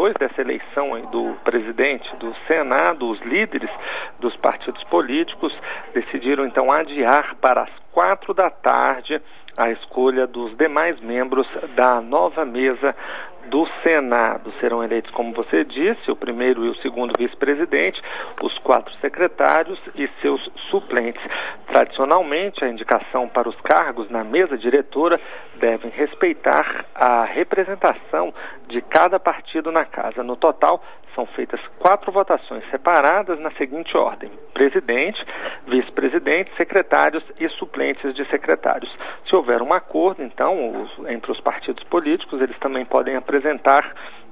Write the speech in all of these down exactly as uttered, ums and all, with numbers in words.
depois dessa eleição aí do presidente do Senado, os líderes dos partidos políticos decidiram então adiar para as quatro da tarde a escolha dos demais membros da nova mesa do Senado. Serão eleitos, como você disse, o primeiro e o segundo vice-presidente, os quatro secretários e seus suplentes. Tradicionalmente, a indicação para os cargos na mesa diretora devem respeitar a representação de cada partido na casa. No total, são feitas quatro votações separadas na seguinte ordem: presidente, vice-presidente, secretários e suplentes de secretários. Se houver um acordo, então, os, entre os partidos políticos, eles também podem apresentar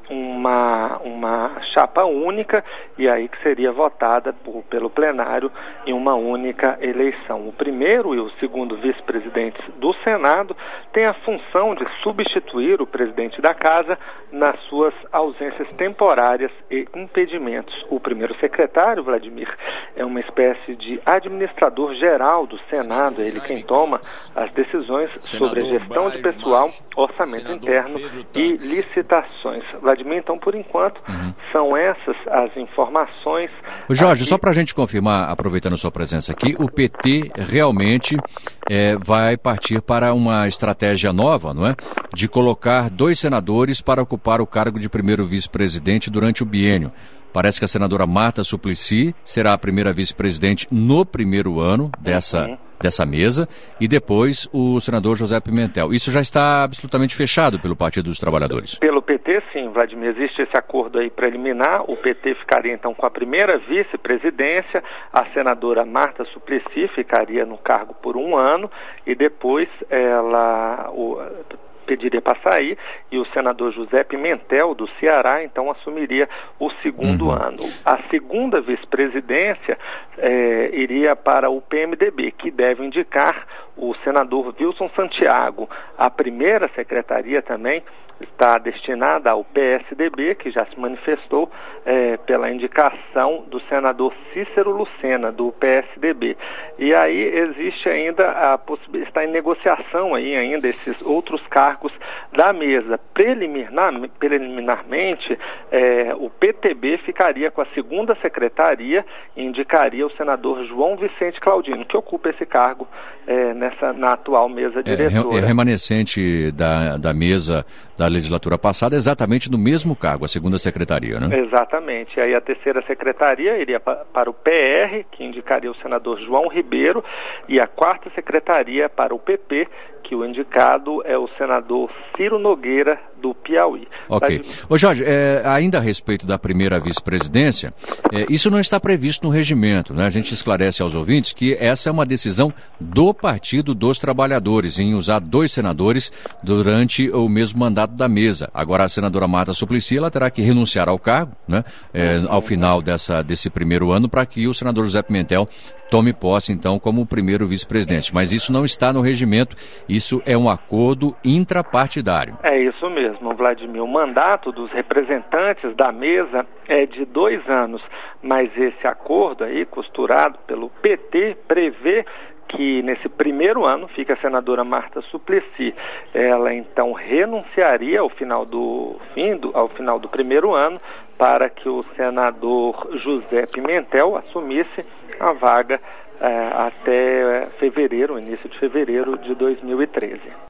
uma, uma chapa única, e aí que seria votada por, pelo plenário em uma única eleição. O primeiro e o segundo vice-presidentes do Senado têm a função de substituir o presidente da casa nas suas ausências temporárias e impedimentos. O primeiro secretário, Vladimir, é uma espécie de administrador geral do Senado, é ele quem toma as decisões sobre a gestão de pessoal, orçamento interno e licitações. Vladimir, então, por enquanto, uhum. são essas as informações. O Jorge, aqui... só para a gente confirmar, aproveitando a sua presença aqui, o P T realmente é, vai partir para uma estratégia nova, não é? De colocar dois senadores para ocupar o cargo de primeiro vice-presidente durante o biênio. Parece que a senadora Marta Suplicy será a primeira vice-presidente no primeiro ano dessa, uhum. dessa mesa, e depois o senador José Pimentel. Isso já está absolutamente fechado pelo Partido dos Trabalhadores? Pelo P T, sim, Vladimir, existe esse acordo aí preliminar. O P T ficaria então com a primeira vice-presidência, a senadora Marta Suplicy ficaria no cargo por um ano, e depois ela... O, pediria para sair, e o senador José Pimentel, do Ceará, então assumiria o segundo uhum. ano. A segunda vice-presidência eh, iria para o P M D B, que deve indicar o senador Wilson Santiago. A primeira secretaria também está destinada ao P S D B, que já se manifestou eh, pela indicação do senador Cícero Lucena, do P S D B. E aí existe ainda a possibilidade, está em negociação aí ainda esses outros cargos da mesa. Preliminar, preliminarmente, eh, o P T B ficaria com a segunda secretaria e indicaria o senador João Vicente Claudino, que ocupa esse cargo eh, nessa, na atual mesa diretora. É, é remanescente da, da mesa da legislatura passada, exatamente no mesmo cargo, a segunda secretaria, né? Exatamente. Aí a terceira secretaria iria pa, para o P R, que indicaria o senador João Ribeiro, e a quarta secretaria para o P P, que o indicado é o senador Ciro Nogueira, do Piauí. Ok. Ô Jorge, é, ainda a respeito da primeira vice-presidência, é, isso não está previsto no regimento, né? A gente esclarece aos ouvintes que essa é uma decisão do Partido dos Trabalhadores, em usar dois senadores durante o mesmo mandato da mesa. Agora, a senadora Marta Suplicy, ela terá que renunciar ao cargo, né, é, ao final dessa, desse primeiro ano, para que o senador José Pimentel tome posse, então, como o primeiro vice-presidente. Mas isso não está no regimento, isso é um acordo intrapartidário. É isso mesmo, Vladimir. O mandato dos representantes da mesa é de dois anos, mas esse acordo aí, costurado pelo P T, prevê que nesse primeiro ano fica a senadora Marta Suplicy. Ela então renunciaria ao final do fim do, ao final do primeiro ano, para que o senador José Pimentel assumisse a vaga eh, até fevereiro, início de fevereiro de dois mil e treze.